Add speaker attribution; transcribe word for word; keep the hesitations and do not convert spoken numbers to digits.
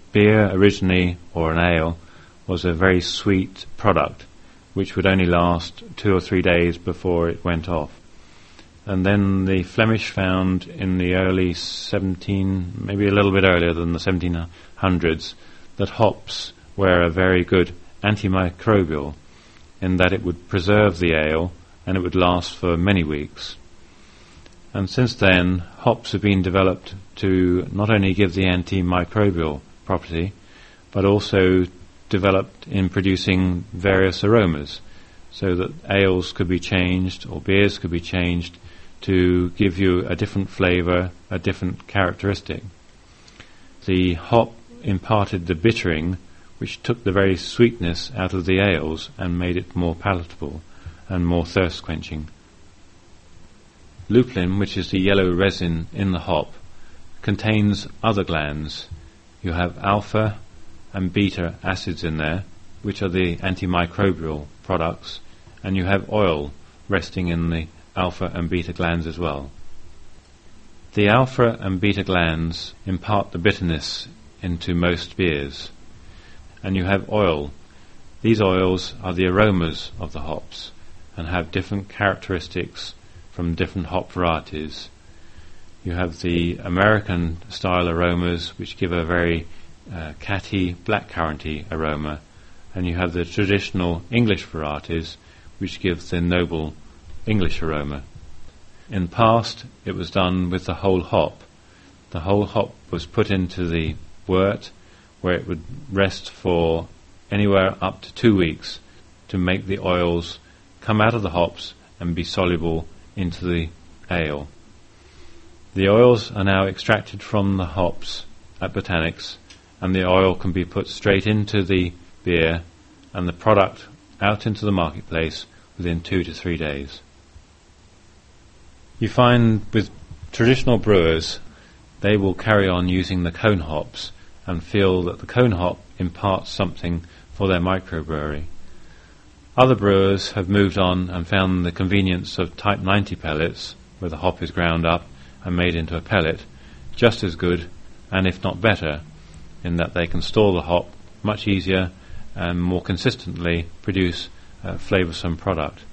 Speaker 1: beer originally, or an ale, was a very sweet product which would only last two or three days before it went off. And then the Flemish found in the early seventeen, maybe a little bit earlier than the seventeen hundreds, that hops were a very good antimicrobial in that it would preserve the ale and it would last for many weeks. And since then, hops have been developed to not only give the antimicrobial property, but also developed in producing various aromas, so that ales could be changed or beers could be changed to give you a different flavour, a different characteristic. The hop imparted the bittering, which took the very sweetness out of the ales and made it more palatable and more thirst-quenching. Lupulin, which is the yellow resin in the hop, contains other glands. You have alpha and beta acids in there, which are the antimicrobial products, and you have oil resting in the alpha and beta glands as well. The alpha and beta glands impart the bitterness into most beers, and you have oil. These oils are the aromas of the hops and have different characteristics from different hop varieties. You have the American style aromas, which give a very uh, catty, blackcurranty aroma, and you have the traditional English varieties, which give the noble English aroma. In the past, it was done with the whole hop. The whole hop was put into the wort, where it would rest for anywhere up to two weeks to make the oils come out of the hops and be soluble into the ale. The oils are now extracted from the hops at Botanics, and the oil can be put straight into the beer and the product out into the marketplace within two to three days. You find with traditional brewers, they will carry on using the cone hops and feel that the cone hop imparts something for their microbrewery. Other brewers have moved on and found the convenience of Type ninety pellets, where the hop is ground up and made into a pellet, just as good, and if not better, in that they can store the hop much easier and more consistently produce a flavoursome product.